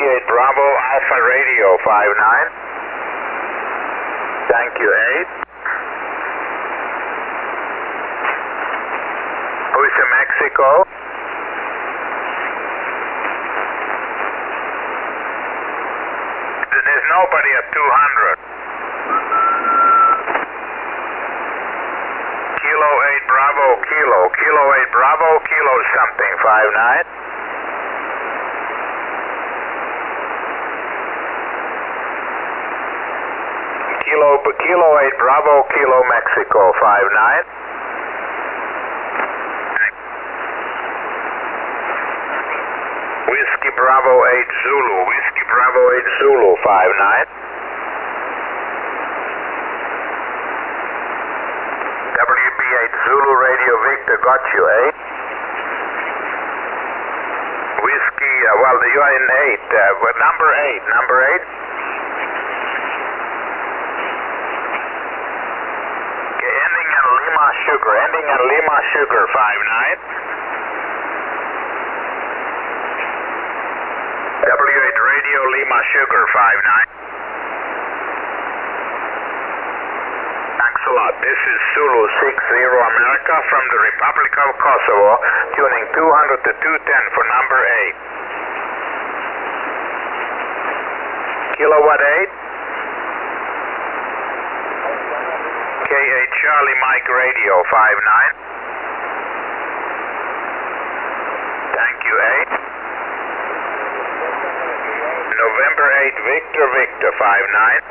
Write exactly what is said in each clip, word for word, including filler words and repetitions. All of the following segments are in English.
Whiskey eight Bravo Alpha Radio five nine. Thank you, eight. Who is in Mexico? There's nobody at two hundred. Kilo eight Bravo Kilo. Kilo eight Bravo Kilo something five nine. Kilo, Kilo eight Bravo Kilo Mexico five nine. Whiskey Bravo eight Zulu. Whiskey Bravo eight Zulu five nine. W B eight Zulu Radio Victor got you, eight. Whiskey, uh, well, you are in eight. Uh, number eight. Number eight. Okay, ending in Lima Sugar. Ending in Lima Sugar five nine. W eight Radio Lima Sugar five nine. Thanks a lot. This is Zulu six zero America from the Republic of Kosovo, tuning two hundred to two ten for number eight. Kilowatt eight. K eight Charlie Mike Radio five nine. Thank you, eight. November eight Victor Victor five nine.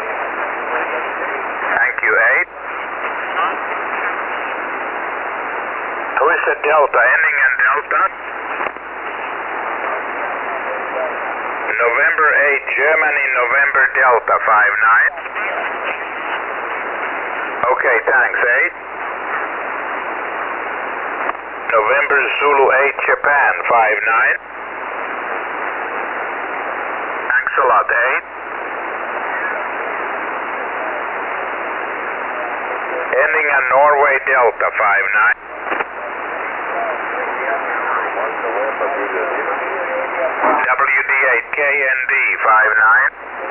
Thank you, eight. Who is the Delta? Ending in Delta? November eight Germany November Delta five nine. Okay, thanks, eight. November Zulu eight Japan five nine. Thanks a lot, eight. Ending in Norway Delta five nine. W D eight K N D five nine.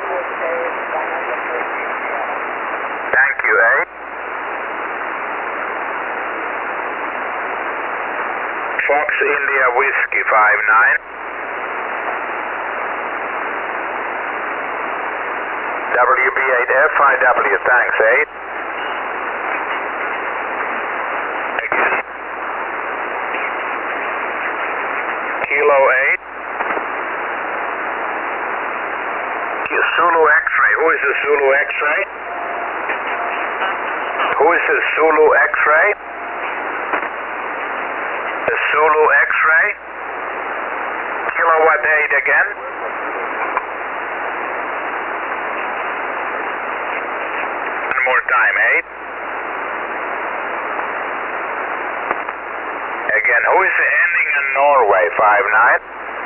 Thank you, eight. Fox India Whiskey five nine. W B eight F I W, thanks, eight. Again. Kilo eight. Zulu X-ray. Who is the Zulu X-ray? Who is the Zulu X-ray? The Zulu X-ray? Kilowatt eight again. One more time, eight. Again, who is the ending in Norway, five nine?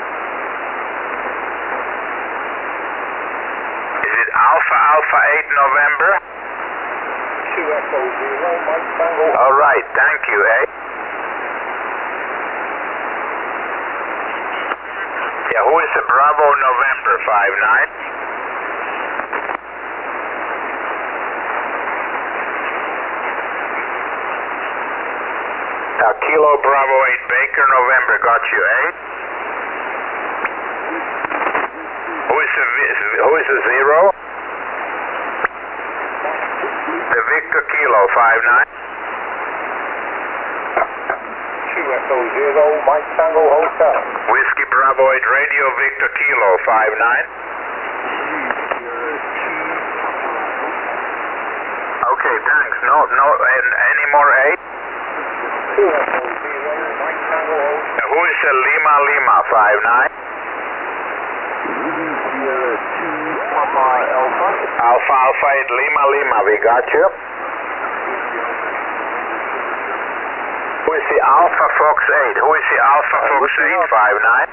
Alpha Alpha eight November. two Echo zero, Mike Tango. All right, thank you, eight. Yeah, who is the Bravo November five nine? Now, Kilo Bravo eight Baker November got you, eight. Who is the, who is the zero? The Victor Kilo five nine. two Echo zero, Mike Tango Hotel. Whiskey Bravo eight Radio Victor Kilo five nine. Okay, thanks. No, no, and any more eight? two Echo zero, Mike Tango Hotel. Who is the Lima Lima five nine? Alpha Alpha eight Lima Lima, we got you. Who is the Alpha Fox eight? Who is the Alpha Fox eight five nine?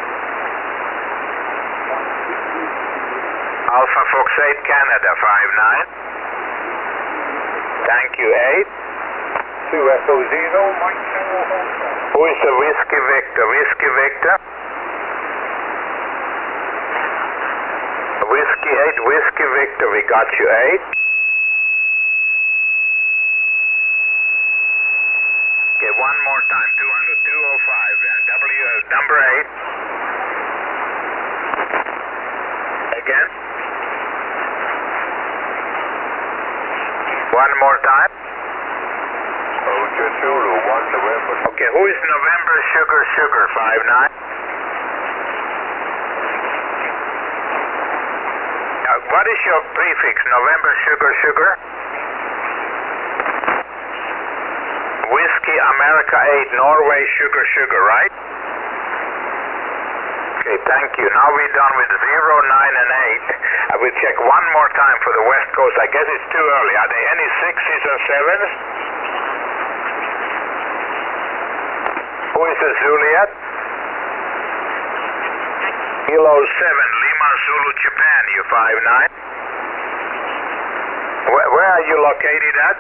Alpha Fox eight Canada five nine. Thank you, eight. two Echo zero, Mike Tango Hotel. Who is the Whiskey Victor? Whiskey Victor? Whiskey eight, Whiskey Victor, we got you eight. Okay, one more time, two hundred two oh five, uh, W, uh, number eight. Again. One more time. Ocho Zulu, one November. Okay, who is November Sugar Sugar five nine? Uh, what is your prefix? November Sugar Sugar? Whiskey America eight, Norway Sugar Sugar, right? Okay, thank you. Now we're done with zero, nine, and eight. I will check one more time for the West Coast. I guess it's too early. Are there any sixes or sevens? Who is the Juliet? Kilo seven, Lima Zulu Japan, you five nine. Where, where are you located at?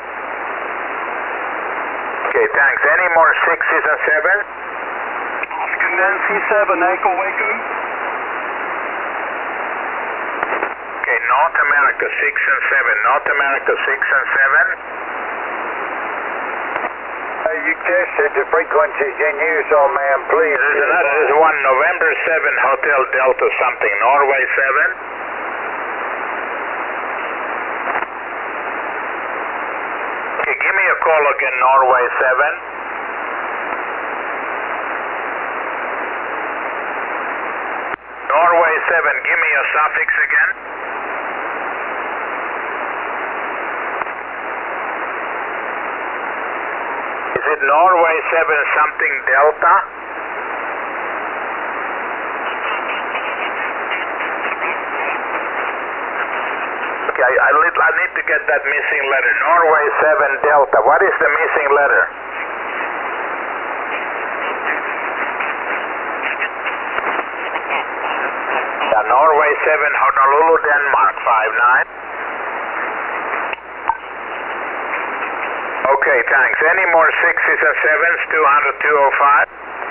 Okay, thanks. Any more sixes and sevens? Oscar Nancy seven, Echo Waco. Okay, North America six and seven. North America six and seven. Uh, you tested the frequencies in use, old man, please. There's another, there's one, November seven, Hotel Delta something, Norway seven. Okay, give me a call again, Norway seven. Norway seven, give me a suffix again. Is it Norway seven something Delta? Okay, I, I, need, I need to get that missing letter. Norway seven Delta. What is the missing letter? Yeah, Norway seven, Honolulu, Denmark, five nine. Okay, thanks. Any more sixes and sevens, two hundred two oh five?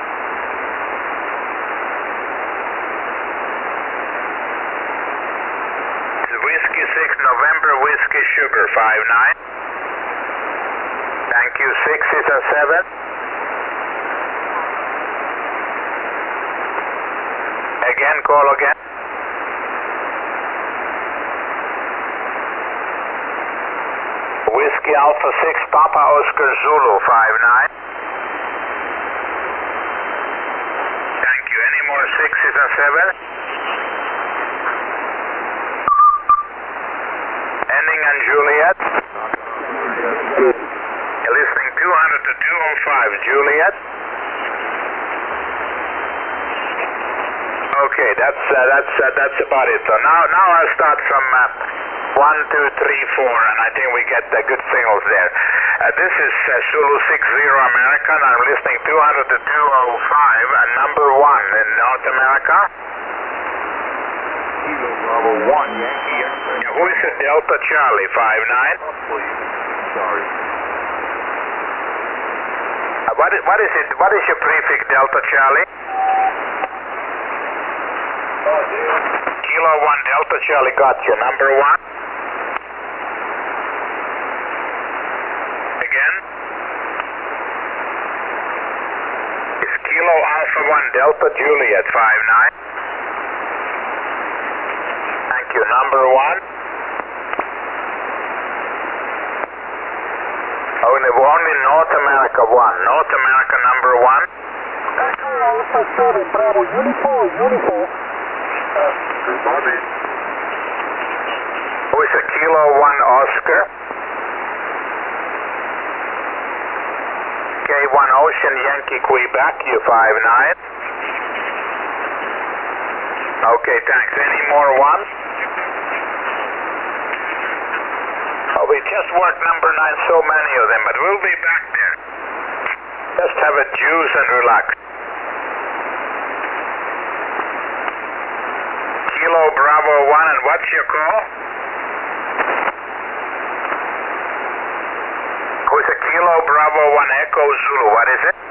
Whiskey six, November, Whiskey Sugar, five nine. Thank you. Sixes and sevens? Again, call again. Whiskey Alpha six, Papa Oscar Zulu, five nine. Thank you. Any more sixes and sevens? Ending on Juliet. You're listening two hundred to two oh five, Juliet. Okay, that's uh, that's uh, that's about it. So now now I'll start from uh, one, two, three, four, and I think we get uh, good signals there. Uh, this is uh, Zulu six zero American. I'm listening two hundred to two oh five, and number one in North America. Kilo Bravo one, Yankee X-ray. Yeah, who is it? Delta Charlie, five nine. Oh, please. Sorry. Uh, what, is, what is it? What is your prefix, Delta Charlie? Oh, dear. Kilo one, Delta Charlie, got you. Number one. Again. It's Kilo Alpha one, Delta Juliet, five nine. Thank you. Number one. Only one in North America one. North America number one. Alpha seven, Bravo, uniform, uniform. Bobby. Who is a Kilo one Oscar? K one Ocean Yankee Quebec, you five nine. Okay, thanks. Any more ones? Oh, we just worked number nine, so many of them, but we'll be back there. Just have a juice and relax. Kilo Bravo one, and what's your call? Who's a Kilo Bravo one Echo Zulu? What is it?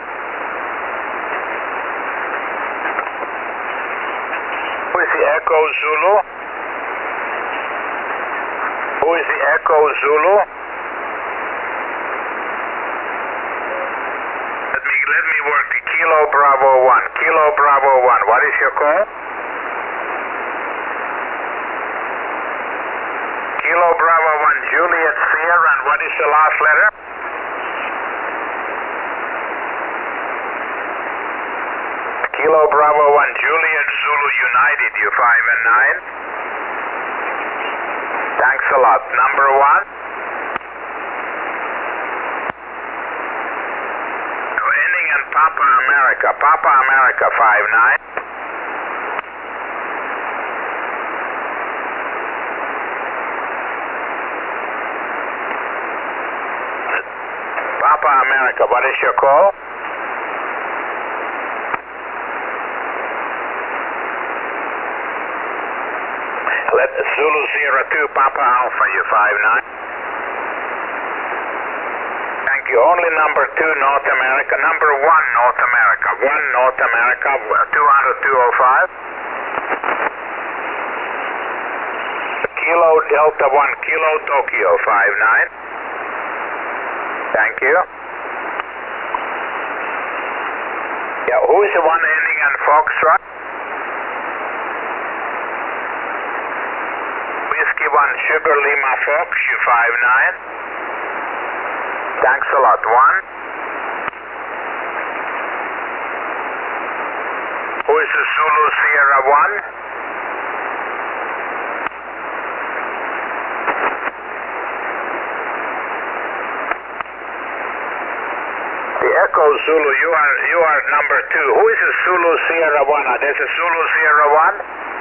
Who is the Echo Zulu? Who is the Echo Zulu? Let me, let me work the Kilo Bravo one. Kilo Bravo one. What is your call? Kilo Bravo one, Juliet Sierra, and what is the last letter? Kilo Bravo one, Juliet Zulu United, you five and nine. Thanks a lot. Number one. Ending in Papa America. Papa America five nine. Papa America, what is your call? Let Zulu zero two Papa Alpha, you five nine. Thank you. Only number two North America. Number one North America. one North America, two hundred two oh five. Kilo Delta one, Kilo Tokyo five nine. Thank you. Yeah, who is the one ending in Foxtrot? Whiskey one, Sugar Lima Fox, you five nine. Thanks a lot. One. Who is the Zulu Sierra one? The Echo Zulu, you are you are number two. Who is the Zulu Sierra one? Uh, there's a Zulu Sierra one.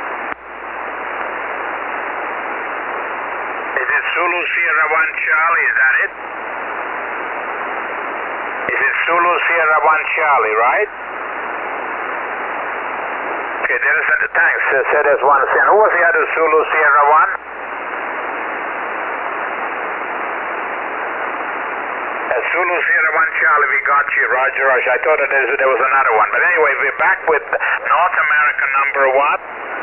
Is it Zulu Sierra one Charlie? Is that it? Is it Zulu Sierra one Charlie, right? Okay, there is a thanks. Uh, so there's one. And who was the other Zulu Sierra one? Zulu Sierra one Charlie, we got you, Roger, Roger. I thought that there was another one. But anyway, we're back with North America number one.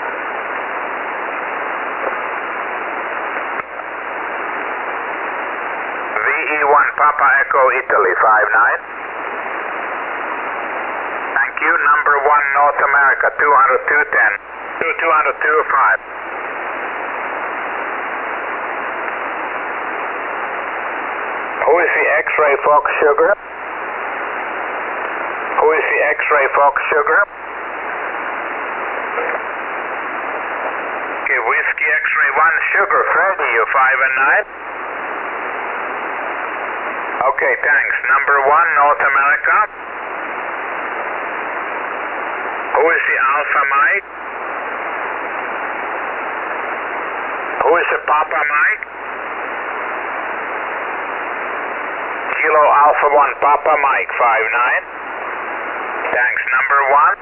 V E one Papa Echo Italy, five nine. Thank you. Number one North America, two hundred two ten. two hundred two five. Who is the X-Ray Fox Sugar? Who is the X-Ray Fox Sugar? Okay, Whiskey X-Ray one Sugar, Freddy, you five and nine. Okay, thanks. Number one, North America. Who is the Alpha Mike? Who is the Papa Mike? Kilo Alpha one Papa Mike five nine. Thanks. Number one.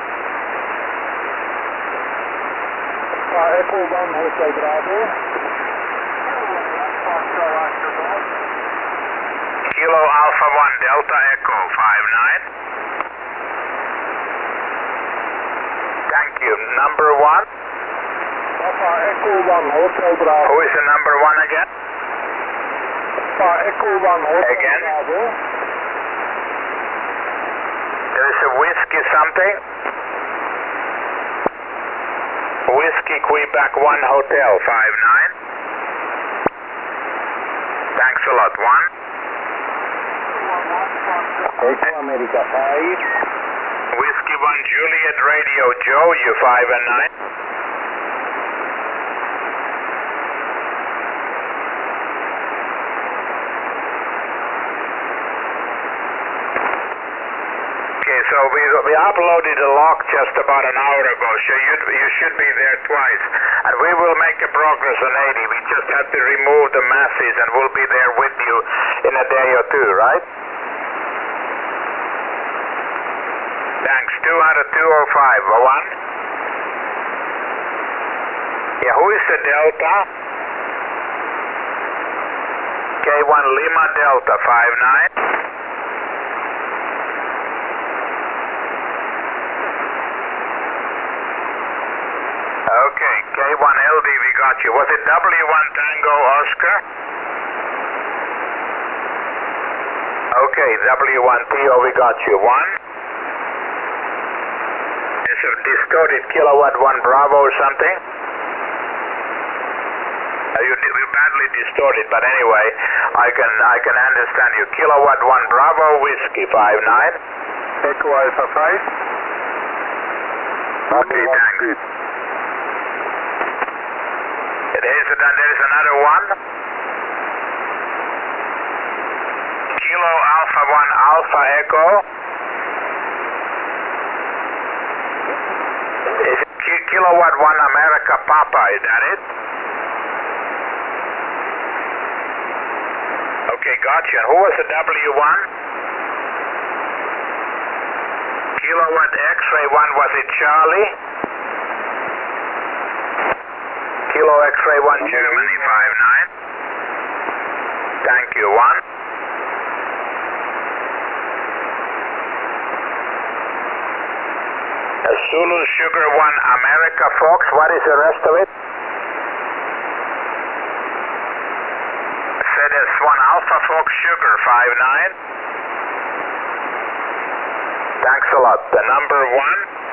Uh, Echo one Hotel Bravo. Kilo Alpha one Delta Echo five nine. Thank you. Number one. Papa Echo one Hotel Bravo. Who is the number one again? Papa Echo one Hotel Again? Bravo. There is a Whiskey something. Whiskey Quebec one Hotel five nine. Thanks a lot. One. Echo America five. Whiskey one Juliet Radio Joe, you five and nine. Okay, so we, we uploaded a log just about an hour ago, so you, you should be there twice. And we will make a progress on eighty. We just have to remove the masses and we'll be there with you in a day or two, right? Thanks. two hundred two oh five. One. Yeah, who is the Delta? K one Lima Delta five nine. Okay, K one L D, we got got you. Was it W one Tango Oscar? Okay, W one T O, we got you. One. It's a distorted kilowatt one Bravo or something. Uh, you, you badly distorted, but anyway, I can I can understand you. Kilowatt one Bravo Whiskey five nine. Echo Alpha five. Okay, thanks. There's a, there is another one. Kilo Alpha one Alpha Echo. Is it ki kilowatt one America Papa, is that it? Okay, gotcha. And who was the W one? Kilowatt X-ray one, was it Charlie? Kilo X-ray one Germany five nine. Thank you, one. A Zulu Sugar one America Fox, what is the rest of it? F E D E S one Alpha Fox Sugar five nine. Thanks a lot. The number one.